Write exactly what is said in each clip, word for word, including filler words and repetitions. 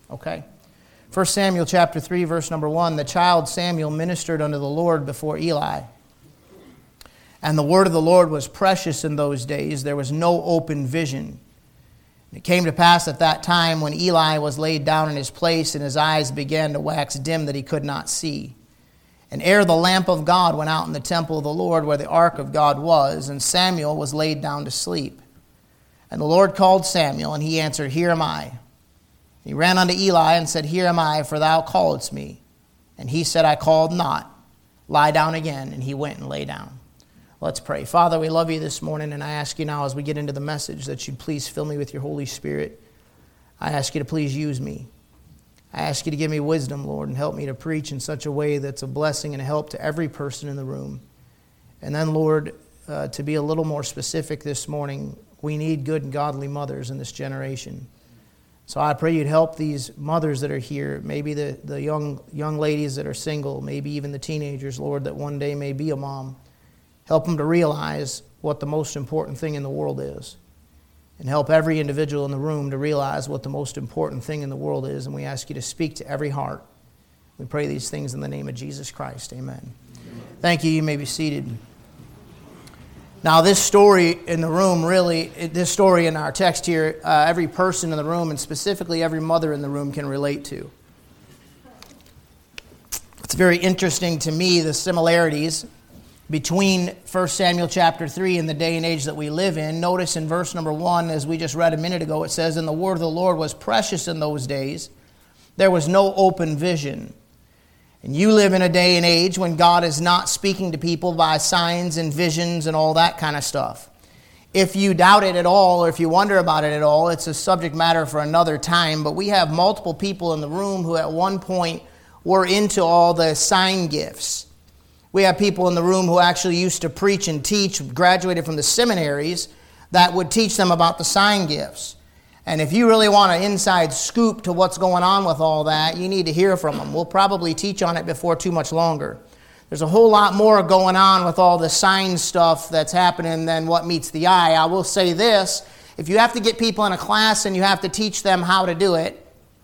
Okay. First Samuel chapter three, verse number one, the child Samuel ministered unto the Lord before Eli. And the word of the Lord was precious in those days. There was no open vision. It came to pass at that time when Eli was laid down in his place and his eyes began to wax dim that he could not see. And ere the lamp of God went out in the temple of the Lord where the ark of God was, and Samuel was laid down to sleep. And the Lord called Samuel, and he answered, Here am I. He ran unto Eli and said, Here am I, for thou calledst me. And he said, I called not. Lie down again. And he went and lay down. Let's pray. Father, we love you this morning, and I ask you now as we get into the message that you'd please fill me with your Holy Spirit. I ask you to please use me. I ask you to give me wisdom, Lord, and help me to preach in such a way that's a blessing and a help to every person in the room. And then, Lord, uh, to be a little more specific this morning, we need good and godly mothers in this generation. So I pray you'd help these mothers that are here, maybe the, the young young ladies that are single, maybe even the teenagers, Lord, that one day may be a mom. Help them to realize what the most important thing in the world is. And help every individual in the room to realize what the most important thing in the world is. And we ask you to speak to every heart. We pray these things in the name of Jesus Christ. Amen. Amen. Thank you. You may be seated. Now, this story in the room, really, this story in our text here, uh, every person in the room, and specifically every mother in the room, can relate to. It's very interesting to me, the similarities between First Samuel chapter three and the day and age that we live in. Notice in verse number one, as we just read a minute ago, it says, And the word of the Lord was precious in those days. There was no open vision. And you live in a day and age when God is not speaking to people by signs and visions and all that kind of stuff. If you doubt it at all, or if you wonder about it at all, it's a subject matter for another time. But we have multiple people in the room who at one point were into all the sign gifts. We have people in the room who actually used to preach and teach, graduated from the seminaries, that would teach them about the sign gifts. And if you really want an inside scoop to what's going on with all that, you need to hear from them. We'll probably teach on it before too much longer. There's a whole lot more going on with all the sign stuff that's happening than what meets the eye. I will say this, if you have to get people in a class and you have to teach them how to do it,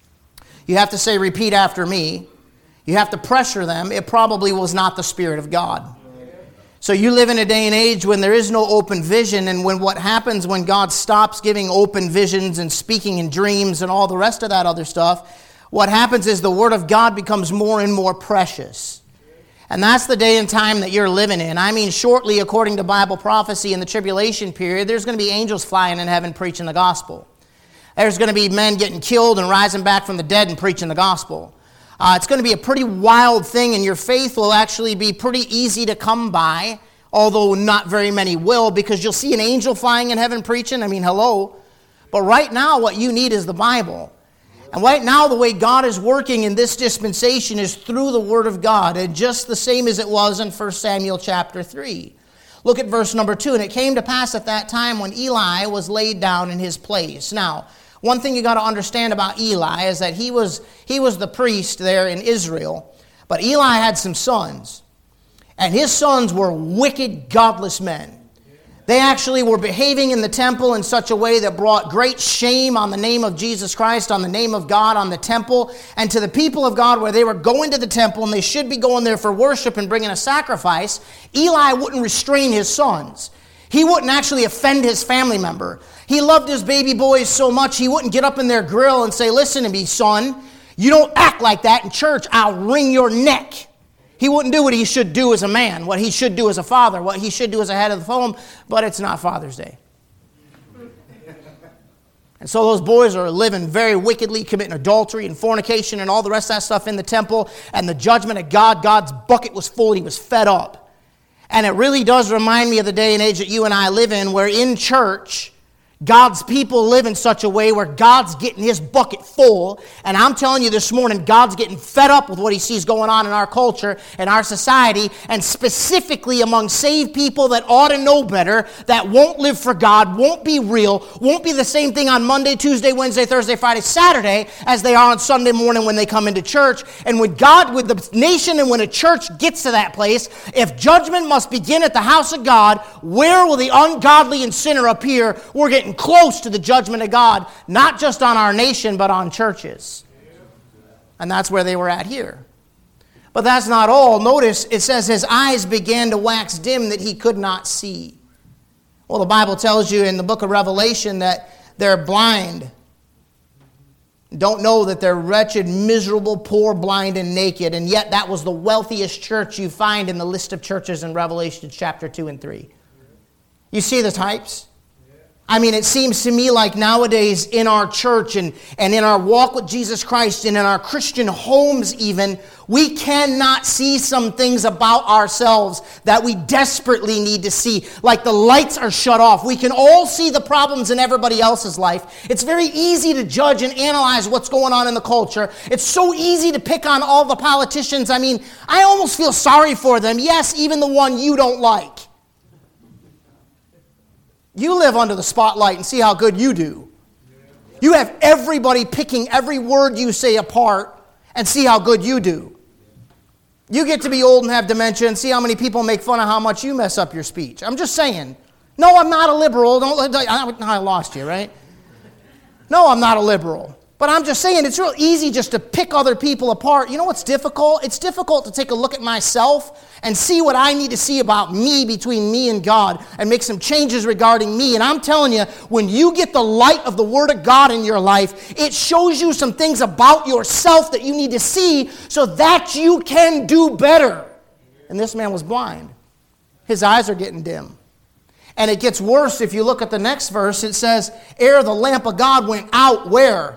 you have to say, repeat after me. You have to pressure them. It probably was not the Spirit of God. So you live in a day and age when there is no open vision, and when what happens when God stops giving open visions and speaking in dreams and all the rest of that other stuff, what happens is the Word of God becomes more and more precious. And that's the day and time that you're living in. I mean, shortly, according to Bible prophecy in the tribulation period, there's going to be angels flying in heaven preaching the gospel. There's going to be men getting killed and rising back from the dead and preaching the gospel. Uh, it's going to be a pretty wild thing, and your faith will actually be pretty easy to come by, although not very many will, because you'll see an angel flying in heaven preaching. I mean, hello. But right now, what you need is the Bible. And right now, the way God is working in this dispensation is through the Word of God, and just the same as it was in First Samuel chapter three. Look at verse number two. And it came to pass at that time when Eli was laid down in his place. Now, one thing you got to understand about Eli is that he was, he was the priest there in Israel. But Eli had some sons. And his sons were wicked, godless men. They actually were behaving in the temple in such a way that brought great shame on the name of Jesus Christ, on the name of God, on the temple, and to the people of God where they were going to the temple and they should be going there for worship and bringing a sacrifice. Eli wouldn't restrain his sons. He wouldn't actually offend his family member. He loved his baby boys so much he wouldn't get up in their grill and say, listen to me, son, you don't act like that in church, I'll wring your neck. He wouldn't do what he should do as a man, what he should do as a father, what he should do as a head of the home, but it's not Father's Day. And so those boys are living very wickedly, committing adultery and fornication and all the rest of that stuff in the temple, and the judgment of God, God's bucket was full and he was fed up. And it really does remind me of the day and age that you and I live in, where in church, God's people live in such a way where God's getting his bucket full. And I'm telling you this morning, God's getting fed up with what he sees going on in our culture and our society, and specifically among saved people that ought to know better, that won't live for God, won't be real, won't be the same thing on Monday, Tuesday, Wednesday, Thursday, Friday, Saturday as they are on Sunday morning when they come into church. And when God, with the nation, and when a church gets to that place, if judgment must begin at the house of God, where will the ungodly and sinner appear? We're getting close to the judgment of God, not just on our nation, but on churches. And that's where they were at here. But that's not all. Notice it says his eyes began to wax dim that he could not see. Well, the Bible tells you in the book of Revelation that they're blind. Don't know that they're wretched, miserable, poor, blind, and naked. And yet that was the wealthiest church you find in the list of churches in Revelation chapter two and three. You see the types? I mean, it seems to me like nowadays in our church and, and in our walk with Jesus Christ and in our Christian homes even, we cannot see some things about ourselves that we desperately need to see. Like the lights are shut off. We can all see the problems in everybody else's life. It's very easy to judge and analyze what's going on in the culture. It's so easy to pick on all the politicians. I mean, I almost feel sorry for them. Yes, even the one you don't like. You live under the spotlight and see how good you do. You have everybody picking every word you say apart and see how good you do. You get to be old and have dementia and see how many people make fun of how much you mess up your speech. I'm just saying. No, I'm not a liberal. Don't, I lost you, right? No, I'm not a liberal. But I'm just saying it's real easy just to pick other people apart. You know what's difficult? It's difficult to take a look at myself and see what I need to see about me between me and God and make some changes regarding me. And I'm telling you, when you get the light of the Word of God in your life, it shows you some things about yourself that you need to see so that you can do better. And this man was blind. His eyes are getting dim. And it gets worse if you look at the next verse. It says, ere the lamp of God went out, where?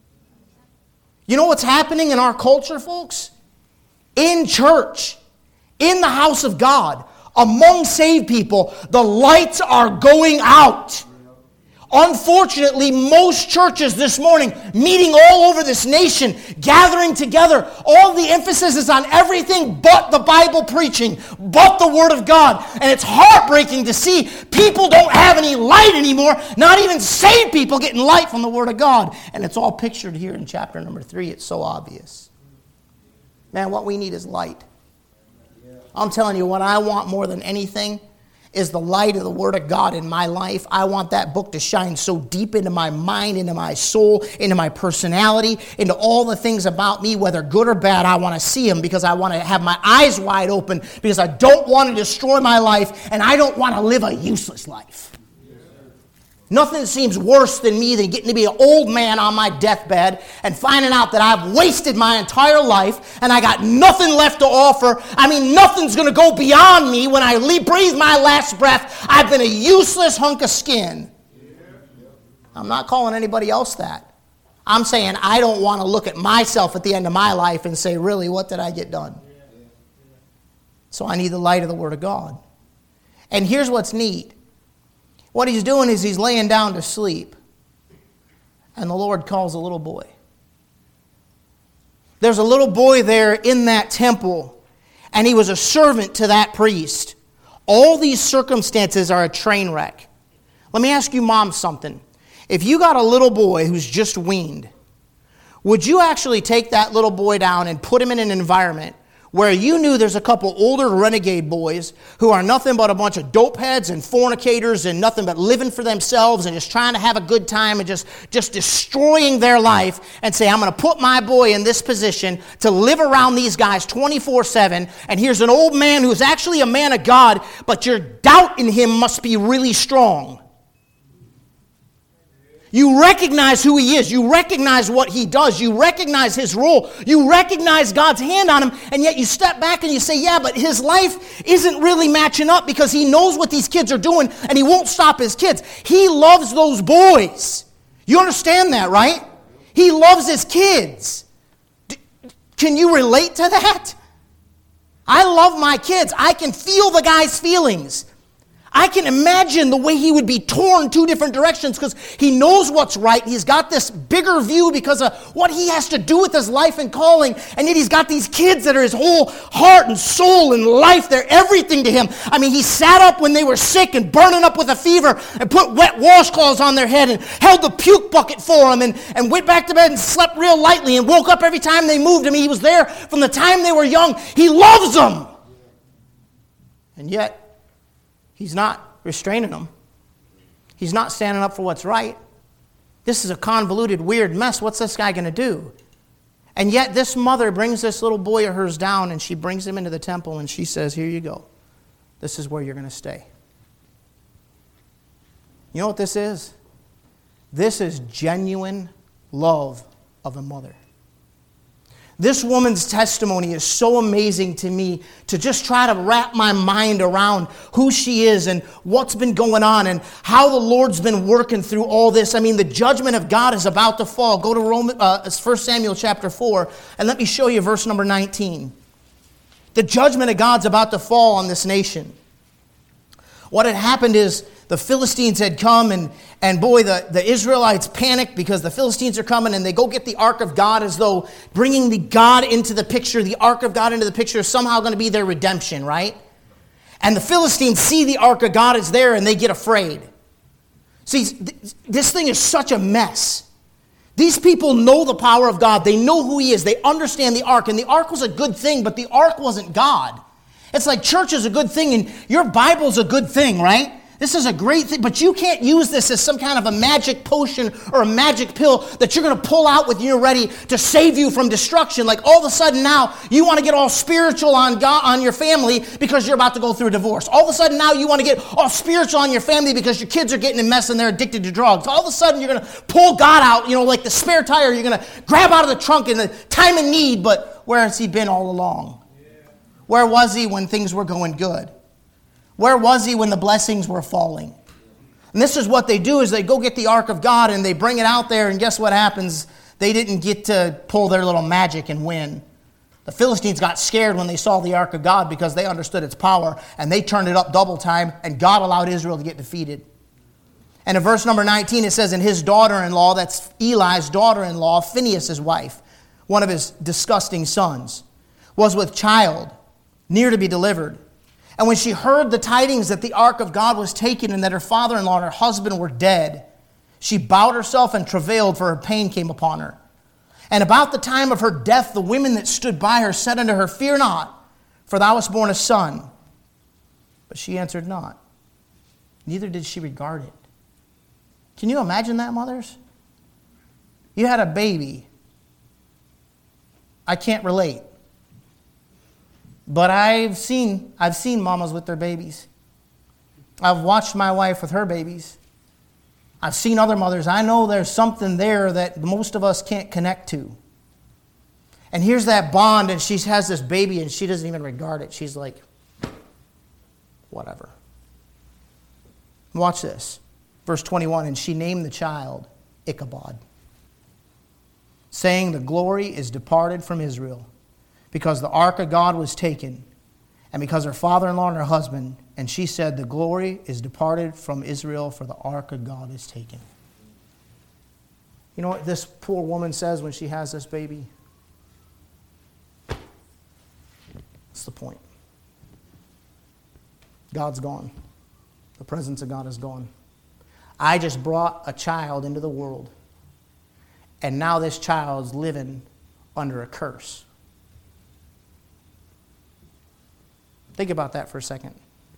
You know what's happening in our culture, folks? In church, in the house of God, among saved people, the lights are going out. Unfortunately, most churches this morning, meeting all over this nation, gathering together, all the emphasis is on everything but the Bible preaching, but the Word of God. And it's heartbreaking to see people don't have any light anymore, not even saved people getting light from the Word of God. And it's all pictured here in chapter number three. It's so obvious. Man, what we need is light. I'm telling you, what I want more than anything is the light of the Word of God in my life. I want that book to shine so deep into my mind, into my soul, into my personality, into all the things about me, whether good or bad. I want to see them because I want to have my eyes wide open because I don't want to destroy my life and I don't want to live a useless life. Nothing seems worse than me than getting to be an old man on my deathbed and finding out that I've wasted my entire life and I got nothing left to offer. I mean, nothing's going to go beyond me when I breathe my last breath. I've been a useless hunk of skin. I'm not calling anybody else that. I'm saying I don't want to look at myself at the end of my life and say, really, what did I get done? So I need the light of the Word of God. And here's what's neat. What he's doing is he's laying down to sleep. And the Lord calls a little boy. There's a little boy there in that temple. And he was a servant to that priest. All these circumstances are a train wreck. Let me ask you, Mom, something. If you got a little boy who's just weaned, would you actually take that little boy down and put him in an environment where you knew there's a couple older renegade boys who are nothing but a bunch of dope heads and fornicators and nothing but living for themselves and just trying to have a good time and just, just destroying their life, and say, I'm going to put my boy in this position to live around these guys twenty-four seven, and here's an old man who's actually a man of God, but your doubt in him must be really strong. You recognize who he is. You recognize what he does. You recognize his role. You recognize God's hand on him. And yet you step back and you say, yeah, but his life isn't really matching up because he knows what these kids are doing and he won't stop his kids. He loves those boys. You understand that, right? He loves his kids. D- can you relate to that? I love my kids. I can feel the guy's feelings. I can imagine the way he would be torn two different directions because he knows what's right. He's got this bigger view because of what he has to do with his life and calling. And yet he's got these kids that are his whole heart and soul and life. They're everything to him. I mean, he sat up when they were sick and burning up with a fever and put wet washcloths on their head and held the puke bucket for them and, and went back to bed and slept real lightly and woke up every time they moved him. He was there from the time they were young. He loves them. And yet, he's not restraining them. He's not standing up for what's right. This is a convoluted, weird mess. What's this guy going to do? And yet this mother brings this little boy of hers down, and she brings him into the temple, and she says, here you go. This is where you're going to stay. You know what this is? This is genuine love of a mother. This woman's testimony is so amazing to me, to just try to wrap my mind around who she is and what's been going on and how the Lord's been working through all this. I mean, the judgment of God is about to fall. Go to Roman, uh, First Samuel chapter four, and let me show you verse number nineteen. The judgment of God's about to fall on this nation. What had happened is the Philistines had come, and, and boy, the, the Israelites panicked because the Philistines are coming, and they go get the Ark of God, as though bringing the God into the picture, the Ark of God into the picture is somehow going to be their redemption, right? And the Philistines see the Ark of God is there, and they get afraid. See, th- this thing is such a mess. These people know the power of God. They know who He is. They understand the Ark, and the Ark was a good thing, but the Ark wasn't God. It's like church is a good thing, and your Bible's a good thing, right? This is a great thing, but you can't use this as some kind of a magic potion or a magic pill that you're going to pull out when you're ready to save you from destruction. Like all of a sudden now you want to get all spiritual on God, on your family because you're about to go through a divorce. All of a sudden now you want to get all spiritual on your family because your kids are getting a mess and they're addicted to drugs. All of a sudden you're going to pull God out, you know, like the spare tire. You're going to grab out of the trunk in the time of need, but where has He been all along? Where was He when things were going good? Where was He when the blessings were falling? And this is what they do, is they go get the Ark of God and they bring it out there, and guess what happens? They didn't get to pull their little magic and win. The Philistines got scared when they saw the Ark of God because they understood its power, and they turned it up double time, and God allowed Israel to get defeated. And in verse number nineteen it says, and his daughter-in-law, that's Eli's daughter-in-law, Phinehas' wife, one of his disgusting sons, was with child, near to be delivered. And when she heard the tidings that the Ark of God was taken and that her father-in-law and her husband were dead, she bowed herself and travailed, for her pain came upon her. And about the time of her death, the women that stood by her said unto her, fear not, for thou wast born a son. But she answered not, neither did she regard it. Can you imagine that, mothers? You had a baby. I can't relate. But I've seen I've seen mamas with their babies. I've watched my wife with her babies. I've seen other mothers. I know there's something there that most of us can't connect to. And here's that bond, and she has this baby, and she doesn't even regard it. She's like, whatever. Watch this. Verse twenty-one, and she named the child Ichabod, saying, the glory is departed from Israel, because the ark of God was taken, and because her father-in-law and her husband, and she said, the glory is departed from Israel, for the ark of God is taken. You know what this poor woman says when she has this baby? That's the point. God's gone. The presence of God is gone. I just brought a child into the world, and now this child's living under a curse. Think about that for a second.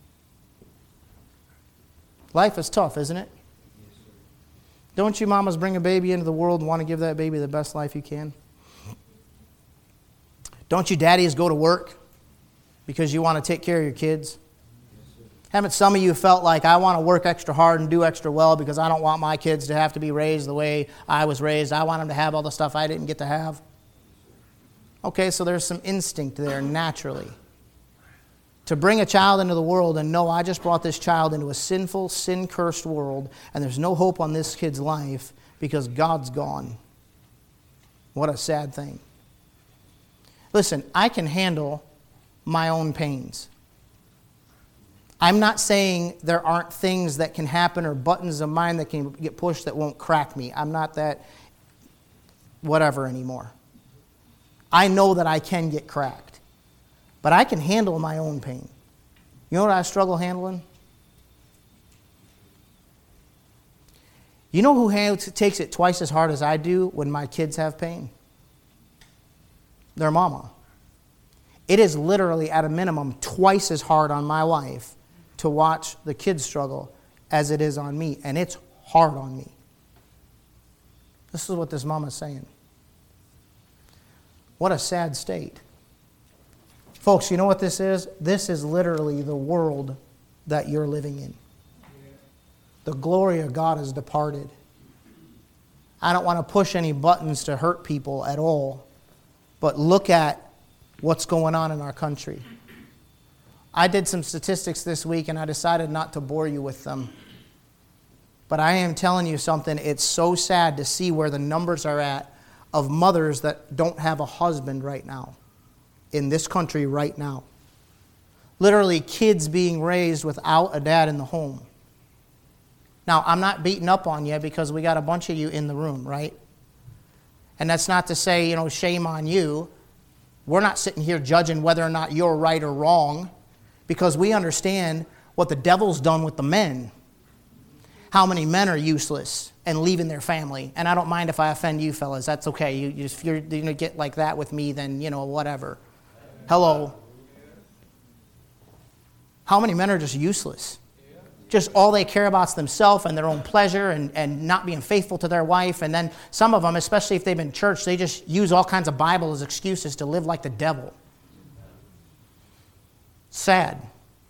Life is tough, isn't it? Yes, sir. Don't you mamas bring a baby into the world and want to give that baby the best life you can? Don't you daddies go to work because you want to take care of your kids? Yes, haven't some of you felt like, I want to work extra hard and do extra well because I don't want my kids to have to be raised the way I was raised. I want them to have all the stuff I didn't get to have. Okay, so there's some instinct there naturally. To bring a child into the world and know, I just brought this child into a sinful, sin-cursed world, and there's no hope on this kid's life because God's gone. What a sad thing. Listen, I can handle my own pains. I'm not saying there aren't things that can happen or buttons of mine that can get pushed that won't crack me. I'm not that whatever anymore. I know that I can get cracked. But I can handle my own pain. You know what I struggle handling? You know who handles, takes it twice as hard as I do when my kids have pain? Their mama. It is literally, at a minimum, twice as hard on my wife to watch the kids struggle as it is on me. And it's hard on me. This is what this mama's saying. What a sad state. Folks, you know what this is? This is literally the world that you're living in. The glory of God has departed. I don't want to push any buttons to hurt people at all, but look at what's going on in our country. I did some statistics this week and I decided not to bore you with them. But I am telling you something, it's so sad to see where the numbers are at of mothers that don't have a husband right now, in this country right now. Literally kids being raised without a dad in the home. Now, I'm not beating up on you because we got a bunch of you in the room, right? And that's not to say, you know, shame on you. We're not sitting here judging whether or not you're right or wrong because we understand what the devil's done with the men. How many men are useless and leaving their family. And I don't mind if I offend you fellas. That's okay. You, you, if you're going to get like that with me, then, you know, whatever. Hello. How many men are just useless? Just all they care about is themselves and their own pleasure and, and not being faithful to their wife. And then some of them, especially if they've been in church, they just use all kinds of Bible as excuses to live like the devil. Sad.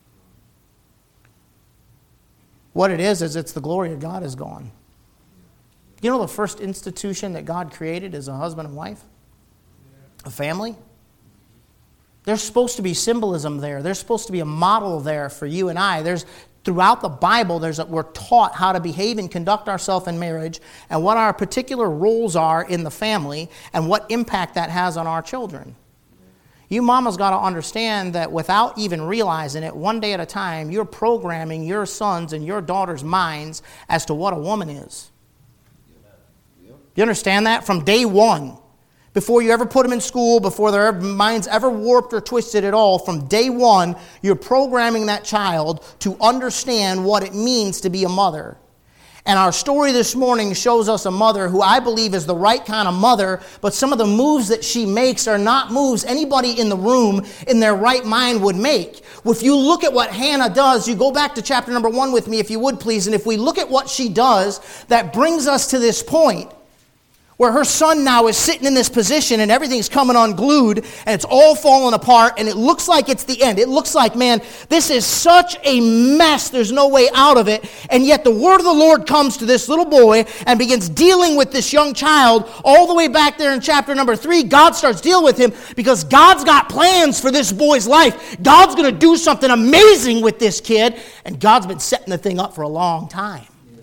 What it is, is it's the glory of God is gone. You know the first institution that God created is a husband and wife? A family? There's supposed to be symbolism there. There's supposed to be a model there for you and I. There's throughout the Bible, there's a, we're taught how to behave and conduct ourselves in marriage and what our particular roles are in the family and what impact that has on our children. You mamas got to understand that without even realizing it, one day at a time, you're programming your sons and your daughters' minds as to what a woman is. You understand that? From day one. Before you ever put them in school, before their minds ever warped or twisted at all, from day one, you're programming that child to understand what it means to be a mother. And our story this morning shows us a mother who I believe is the right kind of mother, but some of the moves that she makes are not moves anybody in the room in their right mind would make. If you look at what Hannah does, you go back to chapter number one with me if you would please, and if we look at what she does, that brings us to this point where her son now is sitting in this position and everything's coming unglued and it's all falling apart and it looks like it's the end. It looks like, man, this is such a mess. There's no way out of it. And yet the word of the Lord comes to this little boy and begins dealing with this young child all the way back there in chapter number three. God starts dealing with him because God's got plans for this boy's life. God's going to do something amazing with this kid, and God's been setting the thing up for a long time.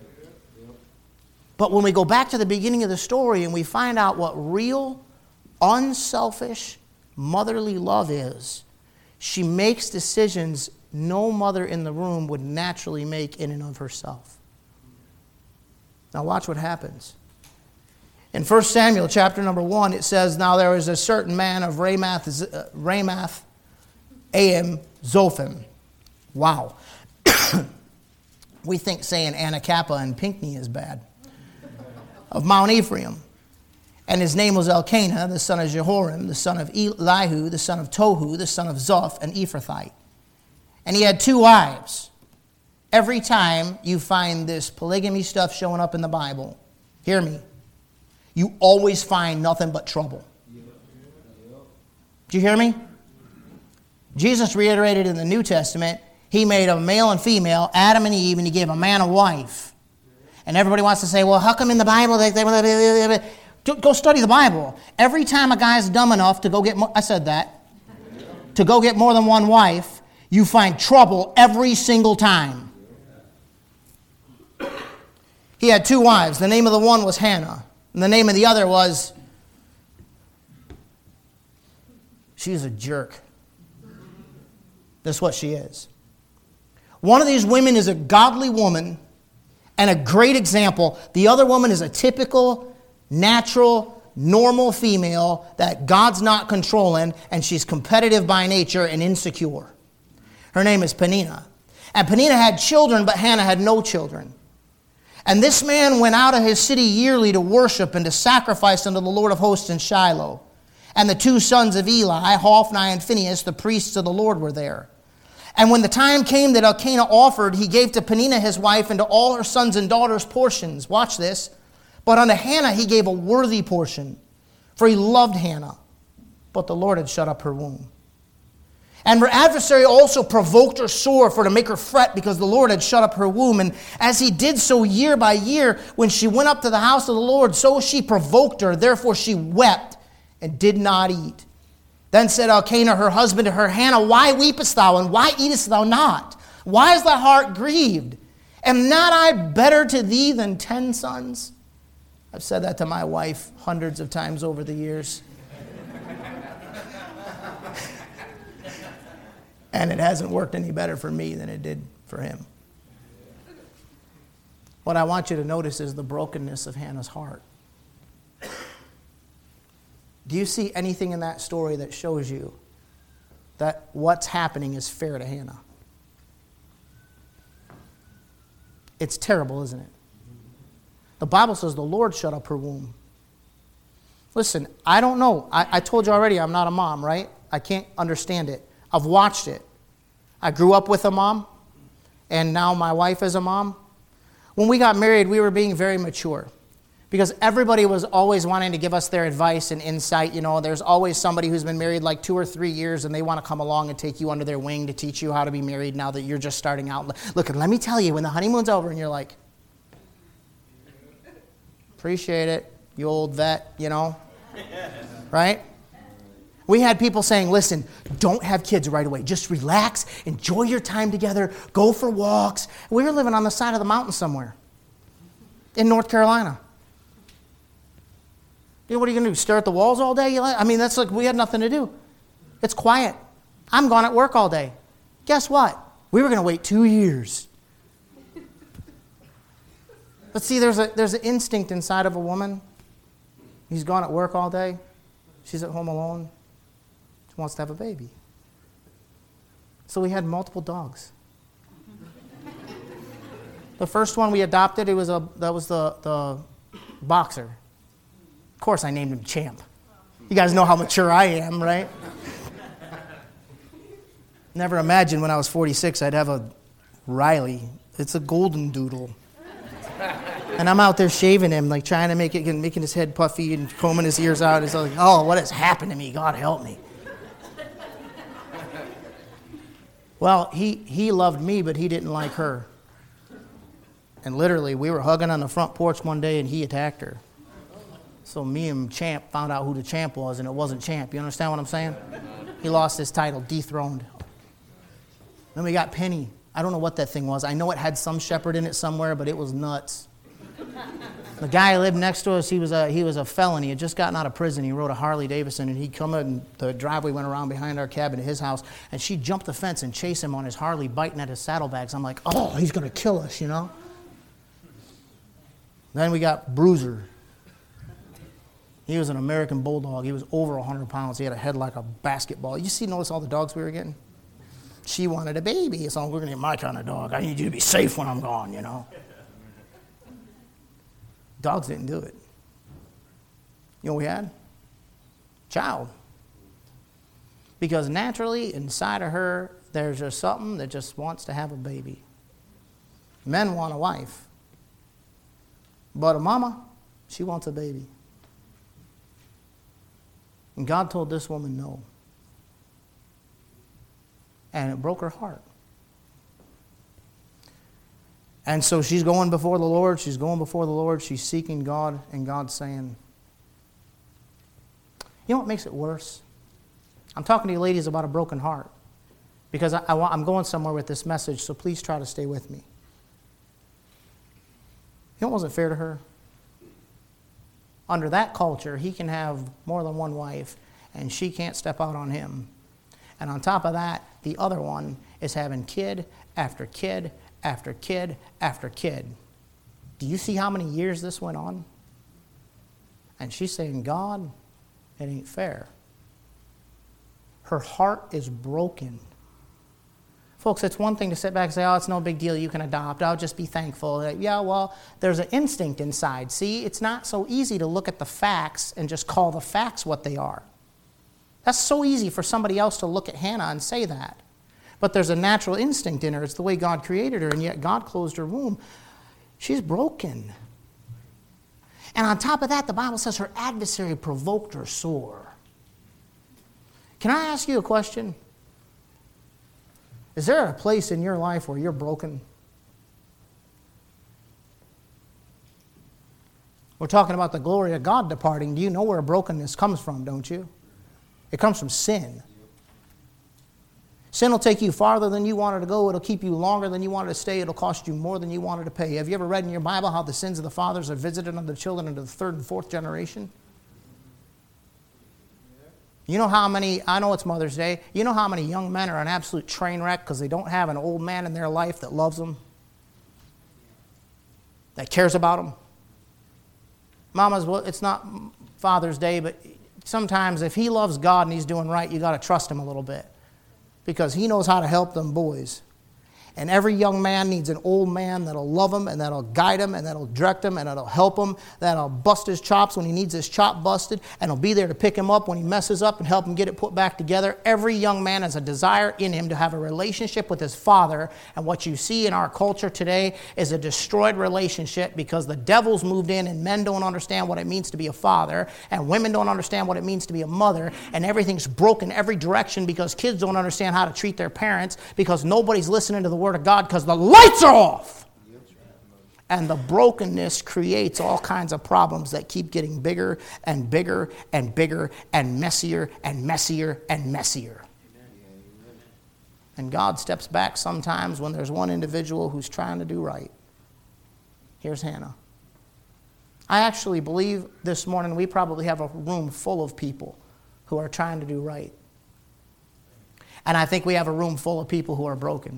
But when we go back to the beginning of the story and we find out what real, unselfish, motherly love is, she makes decisions no mother in the room would naturally make in and of herself. Now watch what happens. In First Samuel chapter number one, it says, now there was a certain man of Ramath, uh, Ramath Aim Zophim. Wow. We think saying Anacapa and Pinckney is bad. Of Mount Ephraim. And his name was Elkanah, the son of Jehoram, the son of Elihu, the son of Tohu, the son of Zoph, an Ephrathite. And he had two wives. Every time you find this polygamy stuff showing up in the Bible, hear me, you always find nothing but trouble. Do you hear me? Jesus reiterated in the New Testament, he made a male and female, Adam and Eve, and he gave a man a wife. And everybody wants to say, well, how come in the Bible they... they, they, they go study the Bible. Every time a guy's dumb enough to go get more... I said that. To go get more than one wife, you find trouble every single time. He had two wives. The name of the one was Hannah. And the name of the other was... She's a jerk. That's what she is. One of these women is a godly woman and a great example. The other woman is a typical, natural, normal female that God's not controlling, and she's competitive by nature and insecure. Her name is Peninnah. And Peninnah had children, but Hannah had no children. And this man went out of his city yearly to worship and to sacrifice unto the Lord of hosts in Shiloh. And the two sons of Eli, Hophni and Phinehas, the priests of the Lord, were there. And when the time came that Elkanah offered, he gave to Peninnah his wife and to all her sons and daughters portions. Watch this. But unto Hannah he gave a worthy portion, for he loved Hannah. but the Lord had shut up her womb. And her adversary also provoked her sore for to make her fret, because the Lord had shut up her womb. And as he did so year by year, when she went up to the house of the Lord, so she provoked her. Therefore she wept and did not eat. Then said Elkanah her husband to her, Hannah, why weepest thou, and why eatest thou not? Why is thy heart grieved? Am not I better to thee than ten sons? I've said that to my wife hundreds of times over the years. And it hasn't worked any better for me than it did for him. What I want you to notice is the brokenness of Hannah's heart. Do you see anything in that story that shows you that what's happening is fair to Hannah? It's terrible, isn't it? The Bible says the Lord shut up her womb. Listen, I don't know. I, I told you already I'm not a mom, right? I can't understand it. I've watched it. I grew up with a mom, and now my wife is a mom. When we got married, we were being very mature, because everybody was always wanting to give us their advice and insight. You know, there's always somebody who's been married like two or three years, and they want to come along and take you under their wing to teach you how to be married now that you're just starting out. Look, let me tell you, when the honeymoon's over and you're like, appreciate it, you old vet, you know, right? We had people saying, listen, don't have kids right away. Just relax, enjoy your time together, go for walks. We were living on the side of the mountain somewhere in North Carolina. You know, what are you going to do, stare at the walls all day? I mean, that's like, we had nothing to do. It's quiet. I'm gone at work all day. Guess what? We were going to wait two years. But see, there's a there's an instinct inside of a woman. He's gone at work all day. She's at home alone. She wants to have a baby. So we had multiple dogs. The first one we adopted, it was a that was the, the boxer. Of course, I named him Champ. You guys know how mature I am, right? Never imagined when I was forty-six I'd have a Riley. It's a golden doodle. And I'm out there shaving him, like trying to make it, making his head puffy and combing his ears out. It's like, oh, what has happened to me? God help me. Well, he, he loved me, but he didn't like her. And literally, we were hugging on the front porch one day, and he attacked her. So me and Champ found out who the champ was, and it wasn't Champ. You understand what I'm saying? He lost his title, dethroned. Then we got Penny. I don't know what that thing was. I know it had some shepherd in it somewhere, but it was nuts. The guy who lived next to us, he was a he was a felon. He had just gotten out of prison. He rode a Harley Davidson, and he'd come in, the driveway went around behind our cabin to his house, and she'd jump the fence and chase him on his Harley, biting at his saddlebags. I'm like, oh, he's going to kill us, you know? Then we got Bruiser. He was an American bulldog. He was over one hundred pounds. He had a head like a basketball. You see, notice all the dogs we were getting? She wanted a baby, so we're going to get my kind of dog. I need you to be safe when I'm gone, you know? Dogs didn't do it. You know what we had? Child. Because naturally, inside of her, there's just something that just wants to have a baby. Men want a wife. But a mama, she wants a baby. And God told this woman no. And it broke her heart. And so she's going before the Lord. She's going before the Lord. She's seeking God. And God's saying, you know what makes it worse? I'm talking to you ladies about a broken heart. Because I, I want, I'm going somewhere with this message, so please try to stay with me. You know what wasn't fair to her? Under that culture, he can have more than one wife, and she can't step out on him. And on top of that, the other one is having kid after kid after kid after kid. Do you see how many years this went on? And she's saying, God, it ain't fair. Her heart is broken. Folks, it's one thing to sit back and say, oh, it's no big deal, you can adopt, I'll just be thankful. Yeah, well, there's an instinct inside. See, it's not so easy to look at the facts and just call the facts what they are. That's so easy for somebody else to look at Hannah and say that. But there's a natural instinct in her. It's the way God created her, and yet God closed her womb. She's broken. And on top of that, the Bible says her adversary provoked her sore. Can I ask you a question? Is there a place in your life where you're broken? We're talking about the glory of God departing. Do you know where brokenness comes from, don't you? It comes from sin. Sin will take you farther than you wanted to go. It'll keep you longer than you wanted to stay. It'll cost you more than you wanted to pay. Have you ever read in your Bible how the sins of the fathers are visited on the children into the third and fourth generation? You know how many, I know it's Mother's Day, you know how many young men are an absolute train wreck because they don't have an old man in their life that loves them, that cares about them? Mamas, well, it's not Father's Day, but sometimes if he loves God and he's doing right, you got to trust him a little bit because he knows how to help them boys. And every young man needs an old man that'll love him and that'll guide him and that'll direct him and that'll help him, that'll bust his chops when he needs his chop busted, and will be there to pick him up when he messes up and help him get it put back together. Every young man has a desire in him to have a relationship with his father, and what you see in our culture today is a destroyed relationship because the devil's moved in and men don't understand what it means to be a father, and women don't understand what it means to be a mother, and everything's broken every direction because kids don't understand how to treat their parents because nobody's listening to the Word of God because the lights are off. And the brokenness creates all kinds of problems that keep getting bigger and bigger and bigger and messier and messier and messier. And God steps back sometimes when there's one individual who's trying to do right. Here's Hannah. I actually believe this morning we probably have a room full of people who are trying to do right. And I think we have a room full of people who are broken.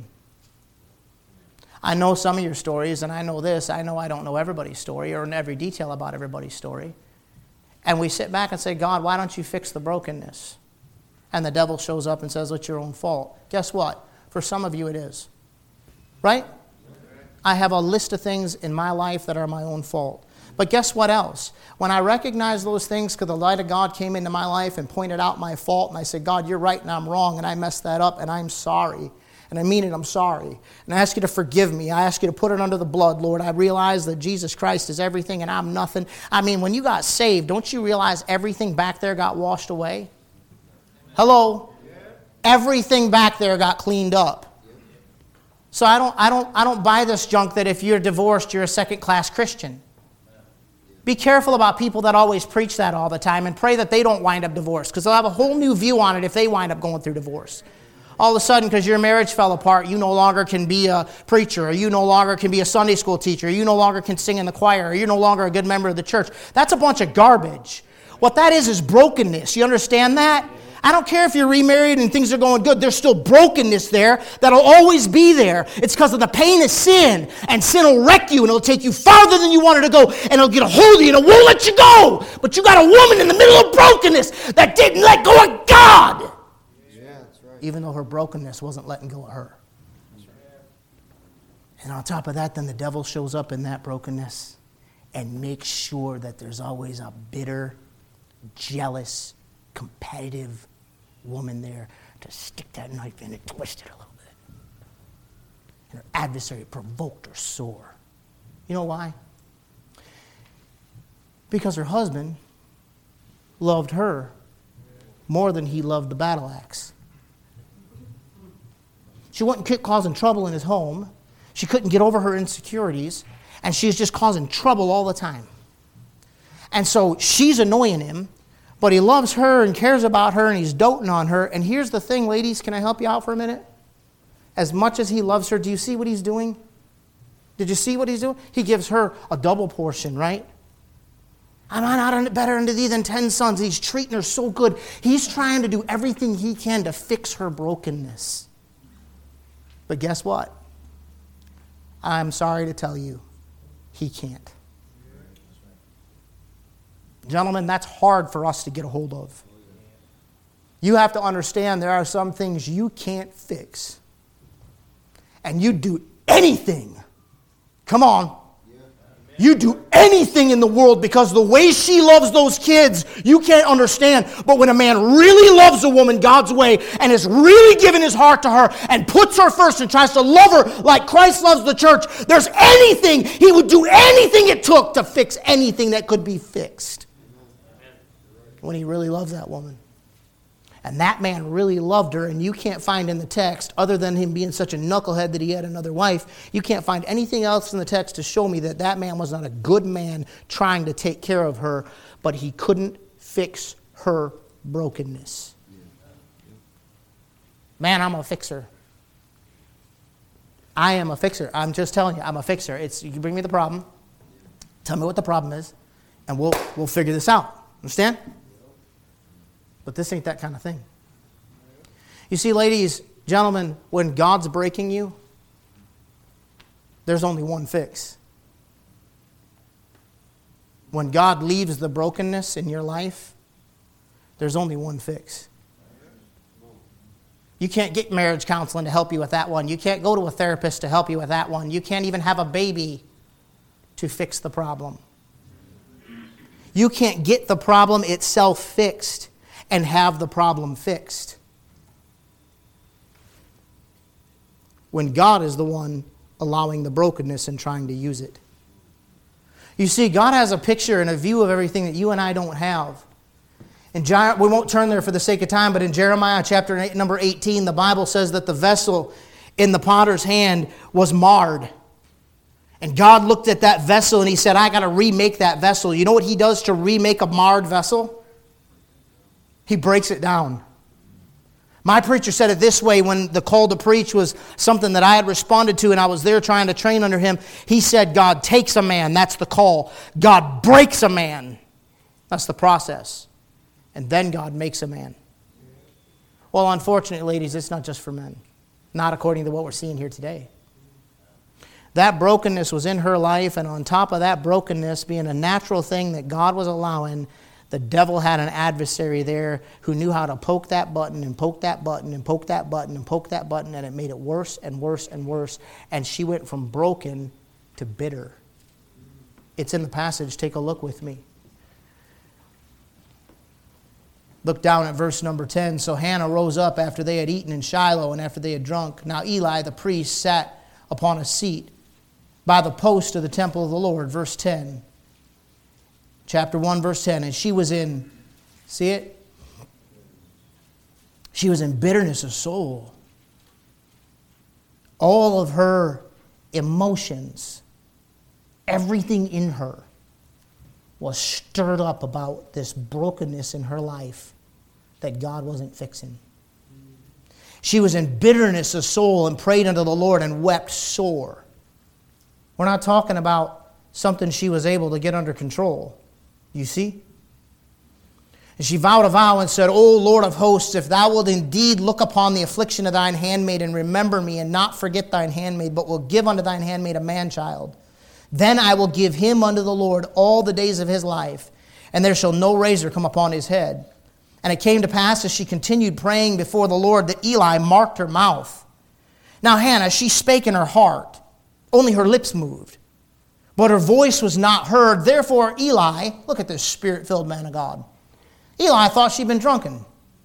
I know some of your stories, and I know this. I know I don't know everybody's story or in every detail about everybody's story. And we sit back and say, God, why don't you fix the brokenness? And the devil shows up and says, it's your own fault. Guess what? For some of you it is. Right? I have a list of things in my life that are my own fault. But guess what else? When I recognize those things because the light of God came into my life and pointed out my fault, and I said, God, you're right and I'm wrong, and I messed that up, and I'm sorry. And I mean it, I'm sorry. And I ask you to forgive me. I ask you to put it under the blood, Lord. I realize that Jesus Christ is everything and I'm nothing. I mean, when you got saved, don't you realize everything back there got washed away? Hello? Everything back there got cleaned up. So I don't, I don't, I don't buy this junk that if you're divorced, you're a second-class Christian. Be careful about people that always preach that all the time and pray that they don't wind up divorced because they'll have a whole new view on it if they wind up going through divorce. All of a sudden, because your marriage fell apart, you no longer can be a preacher, or you no longer can be a Sunday school teacher, or you no longer can sing in the choir, or you're no longer a good member of the church. That's a bunch of garbage. What that is is brokenness. You understand that? I don't care if you're remarried and things are going good. There's still brokenness there that'll always be there. It's because of the pain of sin. And sin will wreck you, and it'll take you farther than you wanted to go, and it'll get a hold of you, and it won't let you go. But you got a woman in the middle of brokenness that didn't let go of God. Even though her brokenness wasn't letting go of her. And on top of that, then the devil shows up in that brokenness and makes sure that there's always a bitter, jealous, competitive woman there to stick that knife in and twist it a little bit. And her adversary provoked her sore. You know why? Because her husband loved her more than he loved the battle axe. She wasn't causing trouble in his home. She couldn't get over her insecurities. And she's just causing trouble all the time. And so she's annoying him. But he loves her and cares about her and he's doting on her. And here's the thing, ladies. Can I help you out for a minute? As much as he loves her, do you see what he's doing? Did you see what he's doing? He gives her a double portion, right? Am I not better unto thee than ten sons? He's treating her so good. He's trying to do everything he can to fix her brokenness. But guess what? I'm sorry to tell you, he can't. Gentlemen, that's hard for us to get a hold of. You have to understand there are some things you can't fix. And you do anything. Come on. You do anything in the world because the way she loves those kids, you can't understand. But when a man really loves a woman God's way and is really giving his heart to her and puts her first and tries to love her like Christ loves the church, there's anything, he would do anything it took to fix anything that could be fixed. When he really loves that woman. And that man really loved her, and you can't find in the text, other than him being such a knucklehead that he had another wife, you can't find anything else in the text to show me that that man was not a good man trying to take care of her, but he couldn't fix her brokenness. Man, I'm a fixer. I am a fixer. I'm just telling you, I'm a fixer. It's you can bring me the problem, tell me what the problem is, and we'll we'll figure this out. Understand? But this ain't that kind of thing. You see, ladies, gentlemen, when God's breaking you, there's only one fix. When God leaves the brokenness in your life, there's only one fix. You can't get marriage counseling to help you with that one. You can't go to a therapist to help you with that one. You can't even have a baby to fix the problem. You can't get the problem itself fixed and have the problem fixed. When God is the one allowing the brokenness and trying to use it. You see, God has a picture and a view of everything that you and I don't have. And we won't turn there for the sake of time, but in Jeremiah chapter eight, number eighteen, the Bible says that the vessel in the potter's hand was marred. And God looked at that vessel and He said, I got to remake that vessel. You know what He does to remake a marred vessel? He breaks it down. My preacher said it this way when the call to preach was something that I had responded to and I was there trying to train under him. He said, God takes a man, that's the call. God breaks a man, that's the process. And then God makes a man. Well, unfortunately, ladies, it's not just for men. Not according to what we're seeing here today. That brokenness was in her life, and on top of that brokenness being a natural thing that God was allowing, the devil had an adversary there who knew how to poke that button and poke that button and poke that button and poke that button, and it made it worse and worse and worse. And she went from broken to bitter. It's in the passage. Take a look with me. Look down at verse number ten. So Hannah rose up after they had eaten in Shiloh and after they had drunk. Now Eli the priest sat upon a seat by the post of the temple of the Lord. Verse ten. Chapter one, verse ten. And she was in, see it? She was in bitterness of soul. All of her emotions, everything in her was stirred up about this brokenness in her life that God wasn't fixing. She was in bitterness of soul and prayed unto the Lord and wept sore. We're not talking about something she was able to get under control. You see? And she vowed a vow and said, O Lord of hosts, if thou wilt indeed look upon the affliction of thine handmaid and remember me and not forget thine handmaid, but will give unto thine handmaid a man-child, then I will give him unto the Lord all the days of his life, and there shall no razor come upon his head. And it came to pass as she continued praying before the Lord that Eli marked her mouth. Now Hannah, she spake in her heart, only her lips moved, but her voice was not heard. Therefore Eli, look at this spirit-filled man of God, Eli thought she'd been drunken.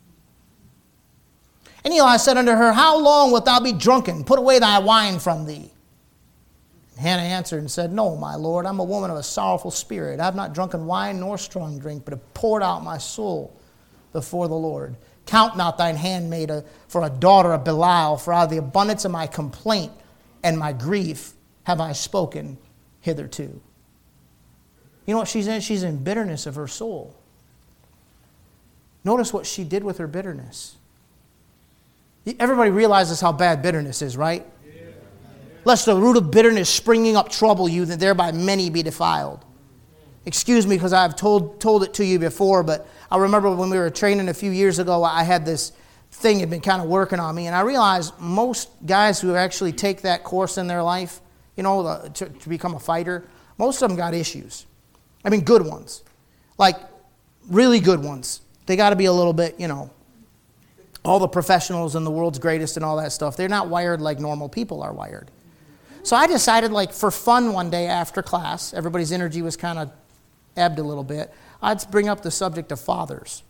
And Eli said unto her, How long wilt thou be drunken? Put away thy wine from thee. And Hannah answered and said, No, my Lord, I'm a woman of a sorrowful spirit. I have not drunken wine nor strong drink, but have poured out my soul before the Lord. Count not thine handmaid for a daughter of Belial, for out of the abundance of my complaint and my grief have I spoken hitherto. You know what she's in? She's in bitterness of her soul. Notice what she did with her bitterness. Everybody realizes how bad bitterness is, right? Yeah. Lest the root of bitterness springing up trouble you, that thereby many be defiled. Excuse me because I've told told it to you before, but I remember when we were training a few years ago, I had this thing had been kind of working on me, and I realized most guys who actually take that course in their life, you know, the, to, to become a fighter, most of them got issues. I mean, good ones. Like, really good ones. They got to be a little bit, you know, all the professionals and the world's greatest and all that stuff. They're not wired like normal people are wired. So I decided, like, for fun one day after class, everybody's energy was kind of ebbed a little bit, I'd bring up the subject of fathers.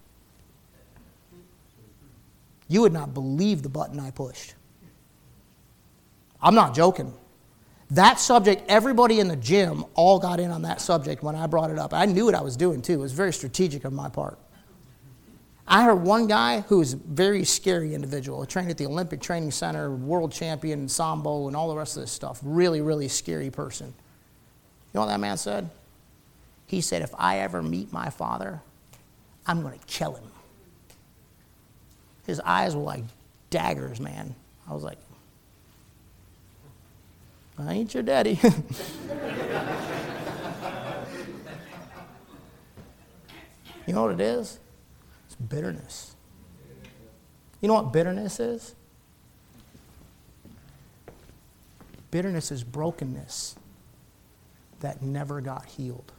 You would not believe the button I pushed. I'm not joking. That subject, everybody in the gym all got in on that subject when I brought it up. I knew what I was doing, too. It was very strategic on my part. I heard one guy who was a very scary individual, trained at the Olympic Training Center, world champion in Sambo and all the rest of this stuff. Really, really scary person. You know what that man said? He said, if I ever meet my father, I'm going to kill him. His eyes were like daggers, man. I was like, I ain't your daddy. You know what it is? It's bitterness. You know what bitterness is? Bitterness is brokenness that never got healed.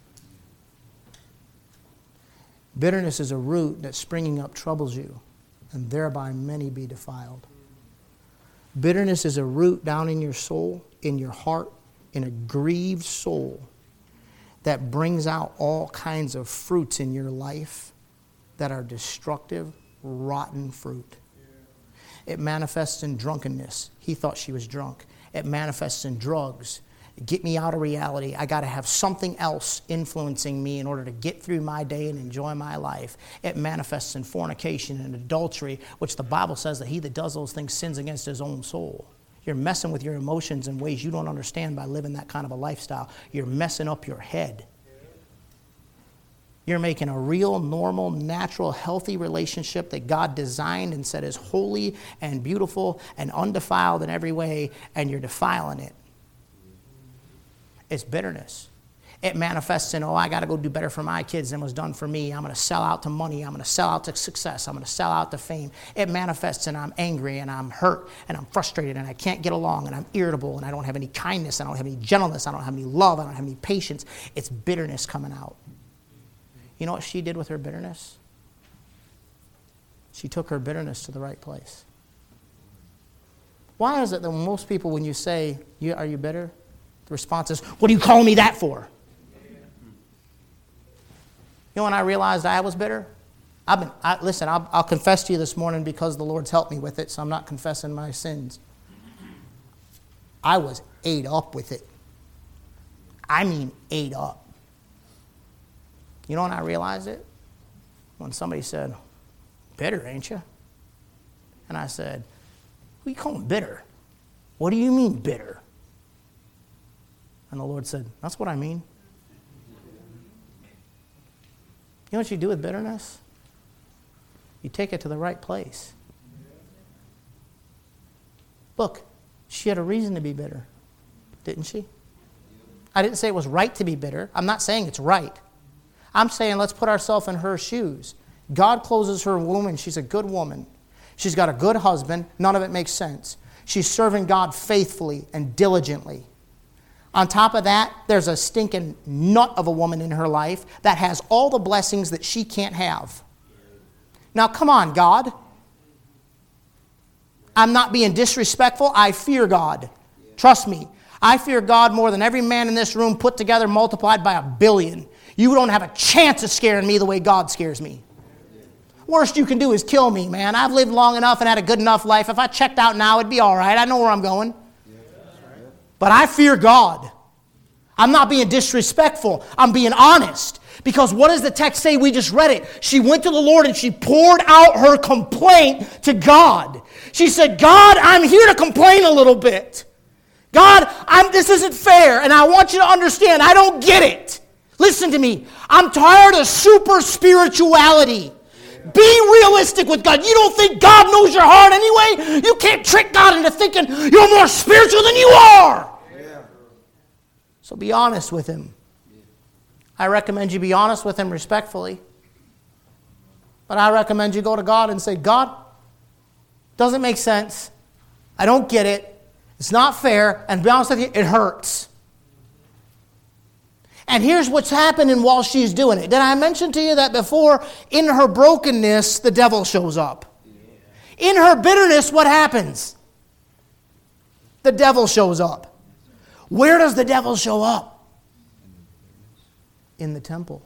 Bitterness is a root that springing up troubles you, and thereby many be defiled. Bitterness is a root down in your soul, in your heart, in a grieved soul that brings out all kinds of fruits in your life that are destructive, rotten fruit. It manifests in drunkenness. He thought she was drunk. It manifests in drugs. Get me out of reality. I got to have something else influencing me in order to get through my day and enjoy my life. It manifests in fornication and adultery, which the Bible says that he that does those things sins against his own soul. You're messing with your emotions in ways you don't understand by living that kind of a lifestyle. You're messing up your head. You're making a real, normal, natural, healthy relationship that God designed and said is holy and beautiful and undefiled in every way, and you're defiling it. It's bitterness. It manifests in, oh, I got to go do better for my kids than was done for me. I'm going to sell out to money. I'm going to sell out to success. I'm going to sell out to fame. It manifests in I'm angry and I'm hurt and I'm frustrated and I can't get along and I'm irritable and I don't have any kindness. I don't have any gentleness. I don't have any love. I don't have any patience. It's bitterness coming out. You know what she did with her bitterness? She took her bitterness to the right place. Why is it that most people, when you say, are you bitter? The response is, what are you calling me that for? You know when I realized I was bitter? I've been, I, listen, I'll, I'll confess to you this morning because the Lord's helped me with it, so I'm not confessing my sins. I was ate up with it. I mean ate up. You know when I realized it? When somebody said, bitter, ain't you? And I said, what are you calling bitter? What do you mean bitter? And the Lord said, that's what I mean. You know what you do with bitterness? You take it to the right place. Look, she had a reason to be bitter, didn't she? I didn't say it was right to be bitter. I'm not saying it's right. I'm saying let's put ourselves in her shoes. God closes her womb and she's a good woman. She's got a good husband. None of it makes sense. She's serving God faithfully and diligently. On top of that, there's a stinking nut of a woman in her life that has all the blessings that she can't have. Now, come on, God. I'm not being disrespectful. I fear God. Trust me. I fear God more than every man in this room put together multiplied by a billion. You don't have a chance of scaring me the way God scares me. Worst you can do is kill me, man. I've lived long enough and had a good enough life. If I checked out now, it'd be all right. I know where I'm going. But I fear God. I'm not being disrespectful. I'm being honest. Because what does the text say? We just read it. She went to the Lord and she poured out her complaint to God. She said, God, I'm here to complain a little bit. God, I'm, this isn't fair, and I want you to understand, I don't get it. Listen to me. I'm tired of super spirituality. Be realistic with God. You don't think God knows your heart anyway? You can't trick God into thinking you're more spiritual than you are. Yeah. So be honest with Him. I recommend you be honest with Him respectfully. But I recommend you go to God and say, God, doesn't make sense. I don't get it. It's not fair. And to be honest with you, it hurts. And here's what's happening while she's doing it. Did I mention to you that before, in her brokenness, the devil shows up? In her bitterness, what happens? The devil shows up. Where does the devil show up? In the temple.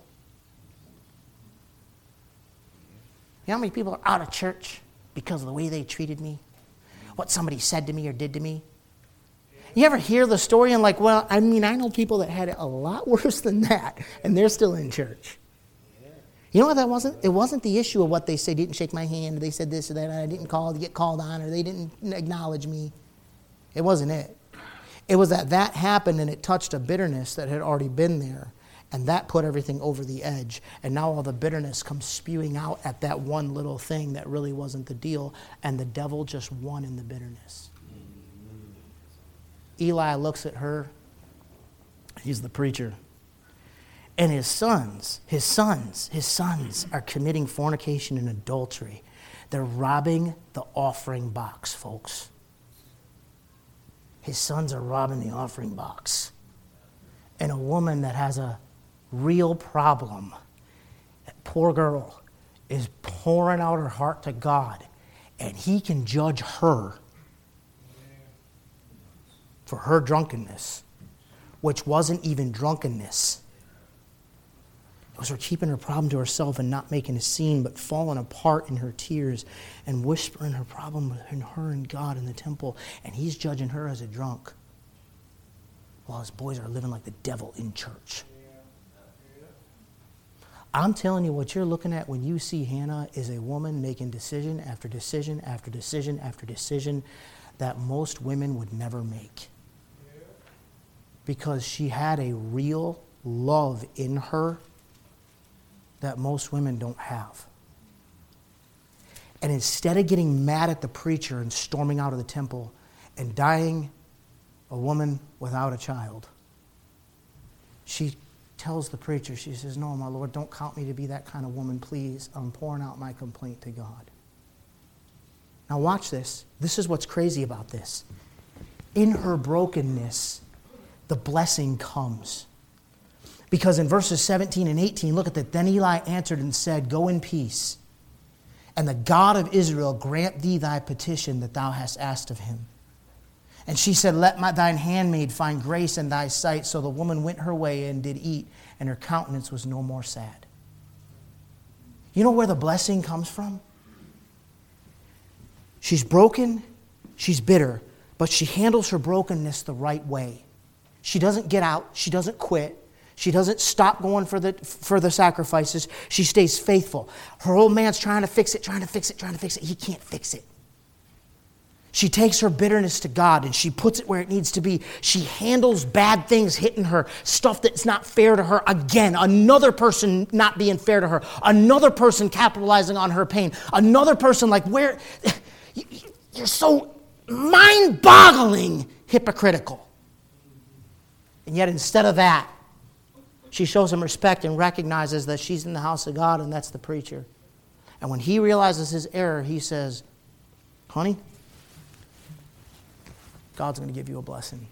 You know how many people are out of church because of the way they treated me? What somebody said to me or did to me? You ever hear the story and like, well, I mean, I know people that had it a lot worse than that, and they're still in church. You know what that wasn't? It wasn't the issue of what they said. They didn't shake my hand, or they said this or that, and I didn't call to get called on, or they didn't acknowledge me. It wasn't it. It was that that happened and it touched a bitterness that had already been there. And that put everything over the edge. And now all the bitterness comes spewing out at that one little thing that really wasn't the deal. And the devil just won in the bitterness. Eli looks at her. He's the preacher. And his sons, his sons, his sons are committing fornication and adultery. They're robbing the offering box, folks. His sons are robbing the offering box. And a woman that has a real problem, that poor girl, is pouring out her heart to God, and he can judge her for her drunkenness, which wasn't even drunkenness. It was her keeping her problem to herself and not making a scene, but falling apart in her tears and whispering her problem between her and God in the temple, and he's judging her as a drunk while his boys are living like the devil in church. I'm telling you, what you're looking at when you see Hannah is a woman making decision after decision after decision after decision that most women would never make. Because she had a real love in her that most women don't have. And instead of getting mad at the preacher and storming out of the temple and dying a woman without a child, she tells the preacher, she says, "No, my Lord, don't count me to be that kind of woman, please. I'm pouring out my complaint to God." Now watch this. This is what's crazy about this. In her brokenness, the blessing comes. Because in verses seventeen and eighteen, look at that. Then Eli answered and said, "Go in peace, and the God of Israel grant thee thy petition that thou hast asked of him." And she said, "Let my, thine handmaid find grace in thy sight." So the woman went her way and did eat, and her countenance was no more sad. You know where the blessing comes from? She's broken, she's bitter, but she handles her brokenness the right way. She doesn't get out, she doesn't quit, she doesn't stop going for the, for the sacrifices, she stays faithful. Her old man's trying to fix it, trying to fix it, trying to fix it. He can't fix it. She takes her bitterness to God and she puts it where it needs to be. She handles bad things hitting her, stuff that's not fair to her. Again, another person not being fair to her, another person capitalizing on her pain, another person like, where you're so mind-boggling hypocritical. And yet instead of that, she shows him respect and recognizes that she's in the house of God and that's the preacher. And when he realizes his error, he says, "Honey, God's going to give you a blessing."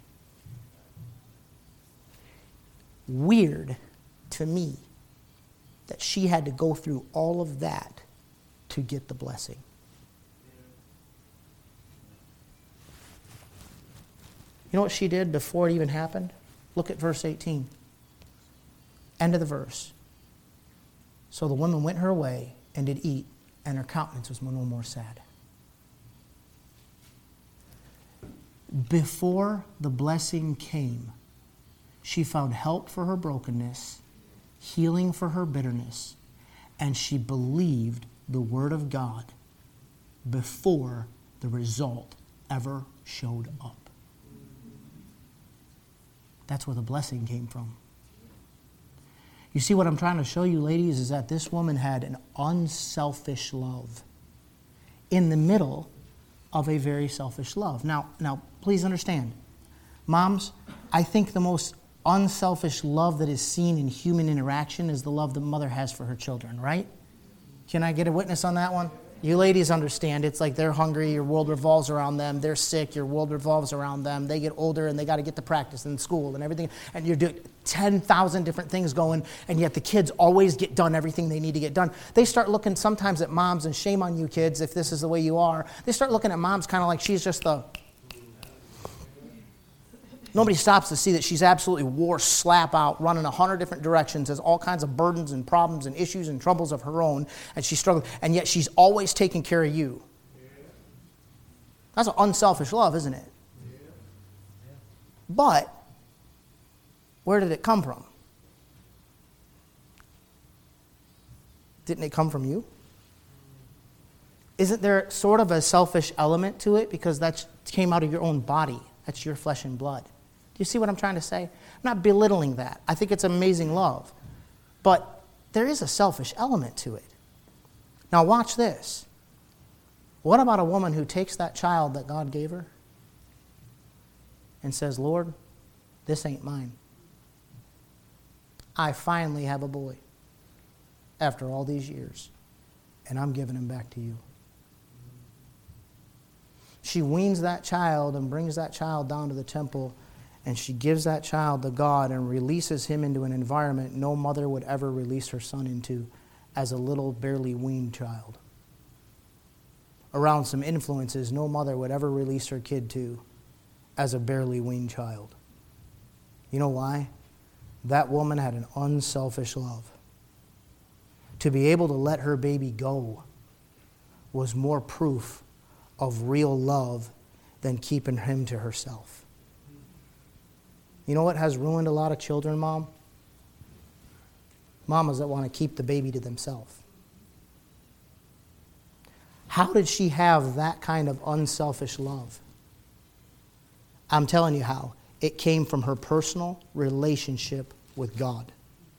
Weird to me that she had to go through all of that to get the blessing. You know what she did before it even happened? Look at verse eighteen. End of the verse. So the woman went her way and did eat, and her countenance was no more sad. Before the blessing came, she found help for her brokenness, healing for her bitterness, and she believed the word of God before the result ever showed up. That's where the blessing came from. You see, what I'm trying to show you, ladies, is that this woman had an unselfish love in the middle of a very selfish love. Now, now, please understand, moms, I think the most unselfish love that is seen in human interaction is the love the mother has for her children, right? Can I get a witness on that one? You ladies understand. It's like they're hungry, your world revolves around them. They're sick, your world revolves around them. They get older and they got to get to practice in school and everything. And you're doing ten thousand different things going, and yet the kids always get done everything they need to get done. They start looking sometimes at moms, and shame on you kids if this is the way you are. They start looking at moms kind of like she's just the... Nobody stops to see that she's absolutely wore slap out, running a hundred different directions, has all kinds of burdens and problems and issues and troubles of her own, and she's struggling, and yet she's always taking care of you. That's an unselfish love, isn't it? But where did it come from? Didn't it come from you? Isn't there sort of a selfish element to it because that came out of your own body? That's your flesh and blood. Do you see what I'm trying to say? I'm not belittling that. I think it's amazing love. But there is a selfish element to it. Now watch this. What about a woman who takes that child that God gave her and says, Lord, this ain't mine. I finally have a boy after all these years, and I'm giving him back to you. She weans that child and brings that child down to the temple, and she gives that child to God and releases him into an environment no mother would ever release her son into as a little, barely weaned child. Around some influences no mother would ever release her kid to as a barely weaned child. You know why? That woman had an unselfish love. To be able to let her baby go was more proof of real love than keeping him to herself. You know what has ruined a lot of children, Mom? Mamas that want to keep the baby to themselves. How did she have that kind of unselfish love? I'm telling you how. It came from her personal relationship with God.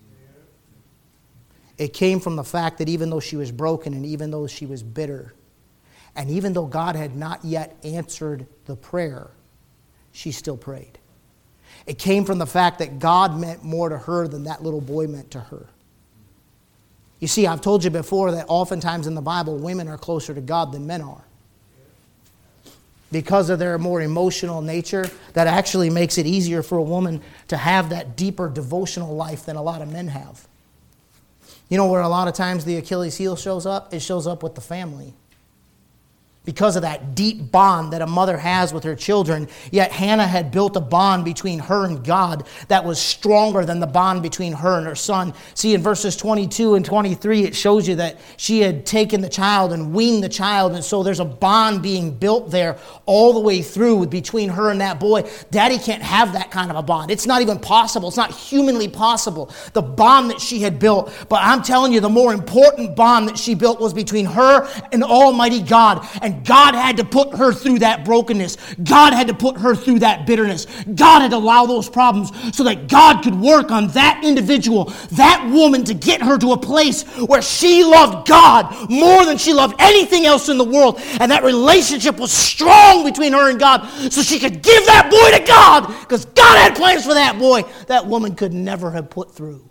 It came from the fact that even though she was broken and even though she was bitter, and even though God had not yet answered the prayer, she still prayed. It came from the fact that God meant more to her than that little boy meant to her. You see, I've told you before that oftentimes in the Bible, women are closer to God than men are. Because of their more emotional nature, that actually makes it easier for a woman to have that deeper devotional life than a lot of men have. You know where a lot of times the Achilles heel shows up? It shows up with the family. Because of that deep bond that a mother has with her children, yet Hannah had built a bond between her and God that was stronger than the bond between her and her son. See, in verses twenty-two and twenty-three, it shows you that she had taken the child and weaned the child, and so there's a bond being built there all the way through between her and that boy. Daddy can't have that kind of a bond. It's not even possible. It's not humanly possible, the bond that she had built. But I'm telling you, the more important bond that she built was between her and Almighty God. And God had to put her through that brokenness. God had to put her through that bitterness. God had to allow those problems so that God could work on that individual, that woman, to get her to a place where she loved God more than she loved anything else in the world. And that relationship was strong between her and God so she could give that boy to God because God had plans for that boy that woman could never have put through.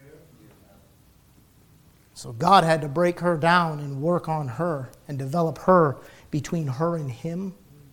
So God had to break her down and work on her and develop her between her and him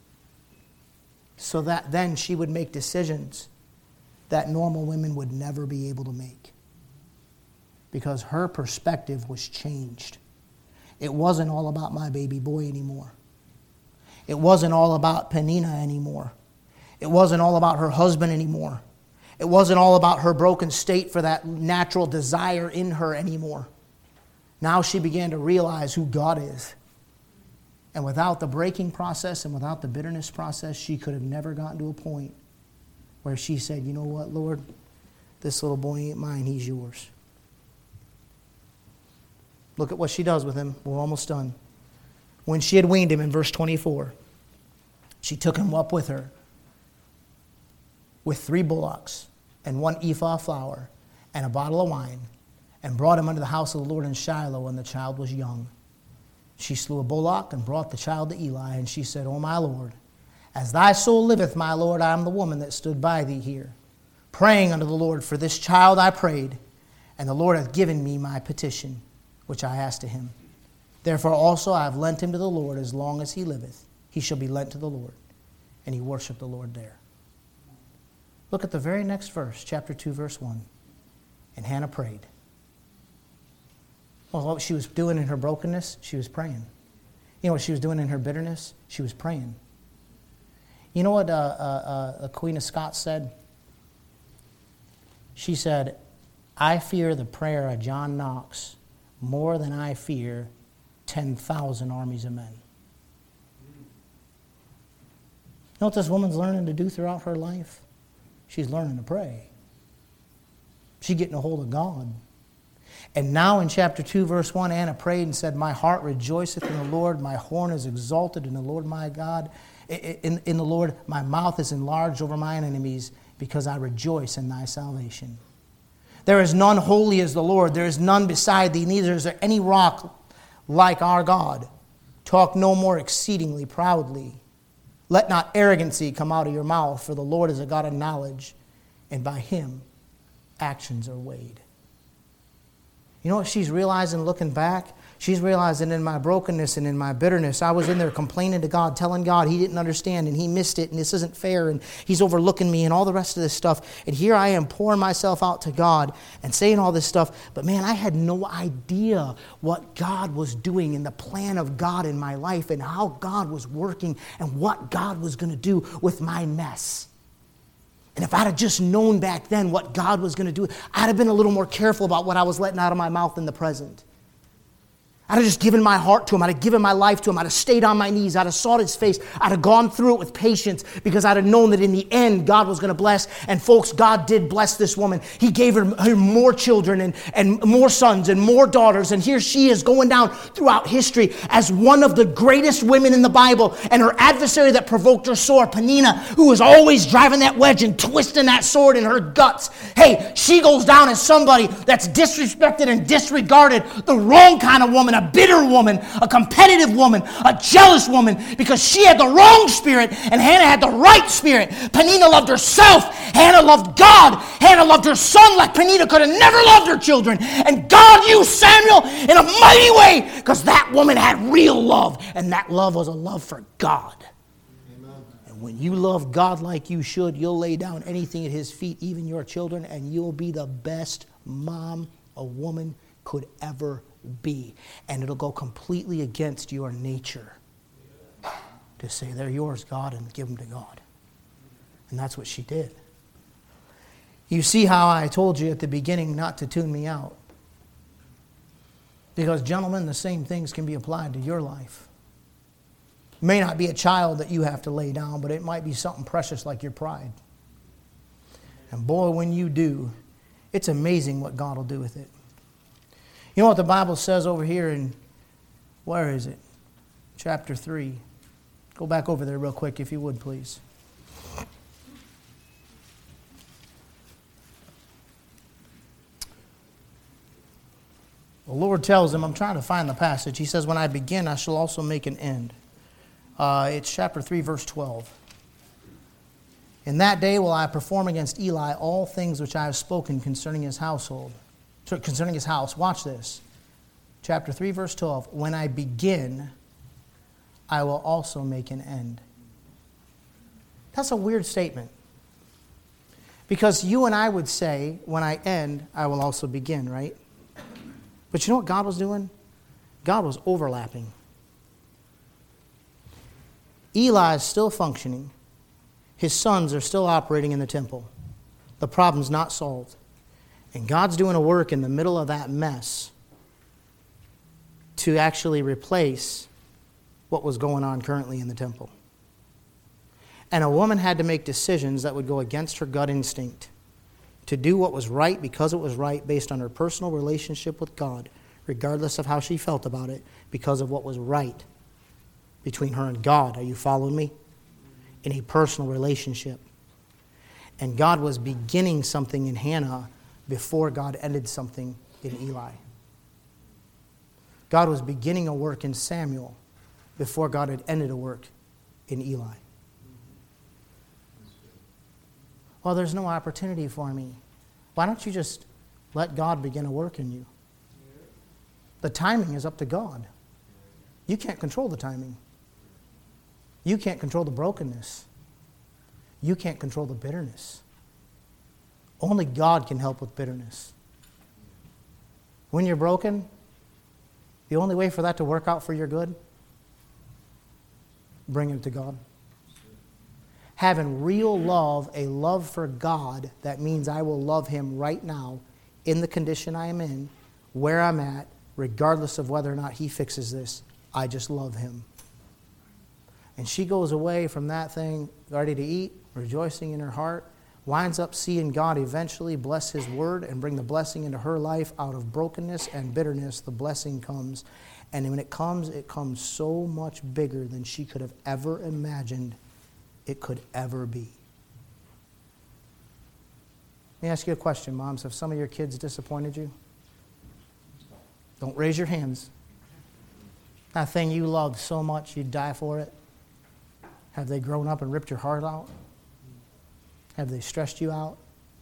so that then she would make decisions that normal women would never be able to make because her perspective was changed. It wasn't all about my baby boy anymore. It wasn't all about Penina anymore. It wasn't all about her husband anymore. It wasn't all about her broken state for that natural desire in her anymore. Now she began to realize who God is. And without the breaking process and without the bitterness process, she could have never gotten to a point where she said, you know what, Lord, this little boy ain't mine, he's yours. Look at what she does with him. We're almost done. When she had weaned him in verse twenty-four, she took him up with her with three bullocks and one ephah of flour and a bottle of wine and brought him unto the house of the Lord in Shiloh when the child was young. She slew a bullock and brought the child to Eli, and she said, O my Lord, as thy soul liveth, my Lord, I am the woman that stood by thee here. Praying unto the Lord for this child I prayed, and the Lord hath given me my petition, which I asked of him. Therefore also I have lent him to the Lord as long as he liveth. He shall be lent to the Lord. And he worshiped the Lord there. Look at the very next verse, chapter two, verse one. And Hannah prayed. Well, what she was doing in her brokenness, she was praying. You know what she was doing in her bitterness? She was praying. You know what uh, uh, uh, Queen of Scots said? She said, I fear the prayer of John Knox more than I fear ten thousand armies of men. You know what this woman's learning to do throughout her life? She's learning to pray. She's getting a hold of God. And now in chapter two, verse one, Anna prayed and said, my heart rejoiceth in the Lord, my horn is exalted in the Lord my God. In, in the Lord, my mouth is enlarged over mine enemies, because I rejoice in thy salvation. There is none holy as the Lord. There is none beside thee, neither is there any rock like our God. Talk no more exceedingly proudly. Let not arrogancy come out of your mouth, for the Lord is a God of knowledge, and by him actions are weighed. You know what she's realizing looking back? She's realizing in my brokenness and in my bitterness, I was in there complaining to God, telling God he didn't understand and he missed it and this isn't fair and he's overlooking me and all the rest of this stuff. And here I am pouring myself out to God and saying all this stuff. But man, I had no idea what God was doing and the plan of God in my life and how God was working and what God was going to do with my mess. And if I'd have just known back then what God was going to do, I'd have been a little more careful about what I was letting out of my mouth in the present. I'd have just given my heart to him. I'd have given my life to him. I'd have stayed on my knees. I'd have sought his face. I'd have gone through it with patience because I'd have known that in the end, God was going to bless. And folks, God did bless this woman. He gave her, her more children and, and more sons and more daughters. And here she is going down throughout history as one of the greatest women in the Bible. And her adversary that provoked her sore, Peninnah, who was always driving that wedge and twisting that sword in her guts. Hey, she goes down as somebody that's disrespected and disregarded, the wrong kind of woman, a bitter woman, a competitive woman, a jealous woman, because she had the wrong spirit and Hannah had the right spirit. Peninnah loved herself. Hannah loved God. Hannah loved her son like Peninnah could have never loved her children. And God used Samuel in a mighty way because that woman had real love, and that love was a love for God. Amen. And when you love God like you should, you'll lay down anything at his feet, even your children, and you'll be the best mom a woman could ever be. And it'll go completely against your nature to say, they're yours, God, and give them to God. And that's what she did. You see how I told you at the beginning not to tune me out. Because, gentlemen, the same things can be applied to your life. It may not be a child that you have to lay down, but it might be something precious like your pride. And boy, when you do, it's amazing what God will do with it. You know what the Bible says over here in, where is it? Chapter three. Go back over there real quick if you would, please. The Lord tells him, I'm trying to find the passage. He says, when I begin, I shall also make an end. Uh, it's chapter three, verse twelve. In that day will I perform against Eli all things which I have spoken concerning his household. Concerning his house. Watch this. Chapter three, verse twelve. When I begin, I will also make an end. That's a weird statement. Because you and I would say, when I end, I will also begin, right? But you know what God was doing? God was overlapping. Eli is still functioning. His sons are still operating in the temple. The problem's not solved. And God's doing a work in the middle of that mess to actually replace what was going on currently in the temple. And a woman had to make decisions that would go against her gut instinct to do what was right because it was right based on her personal relationship with God, regardless of how she felt about it, because of what was right between her and God. Are you following me? In a personal relationship. And God was beginning something in Hannah before God ended something in Eli. God was beginning a work in Samuel before God had ended a work in Eli. Well, there's no opportunity for me. Why don't you just let God begin a work in you? The timing is up to God. You can't control the timing. You can't control the brokenness. You can't control the bitterness. Only God can help with bitterness. When you're broken, the only way for that to work out for your good, bring it to God. Having real love, a love for God, that means I will love him right now in the condition I am in, where I'm at, regardless of whether or not he fixes this. I just love him. And she goes away from that thing ready to eat, rejoicing in her heart, winds up seeing God eventually bless His word and bring the blessing into her life. Out of brokenness and bitterness, the blessing comes. And when it comes, it comes so much bigger than she could have ever imagined it could ever be. Let me ask you a question, moms. Have some of your kids disappointed you? Don't raise your hands. That thing you loved so much you'd die for it. Have they grown up and ripped your heart out? Have they stressed you out?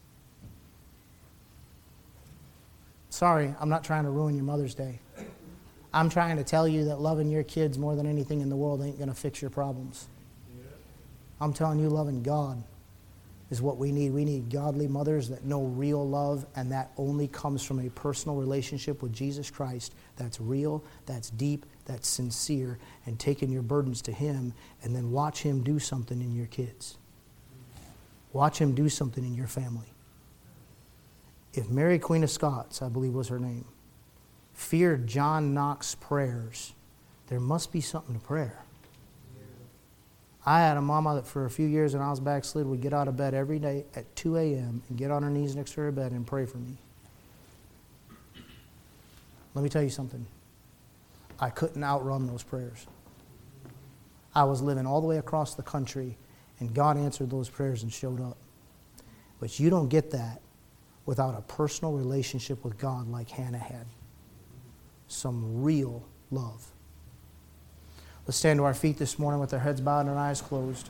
Sorry, I'm not trying to ruin your Mother's Day. I'm trying to tell you that loving your kids more than anything in the world ain't going to fix your problems. I'm telling you, loving God is what we need. We need godly mothers that know real love, and that only comes from a personal relationship with Jesus Christ that's real, that's deep, that's sincere, and taking your burdens to Him, and then watch Him do something in your kids. Watch Him do something in your family. If Mary Queen of Scots, I believe was her name, feared John Knox's prayers, there must be something to prayer. I had a mama that for a few years when I was backslid would get out of bed every day at two a.m. and get on her knees next to her bed and pray for me. Let me tell you something. I couldn't outrun those prayers. I was living all the way across the country, and God answered those prayers and showed up. But you don't get that without a personal relationship with God like Hannah had. Some real love. Let's stand to our feet this morning with our heads bowed and our eyes closed.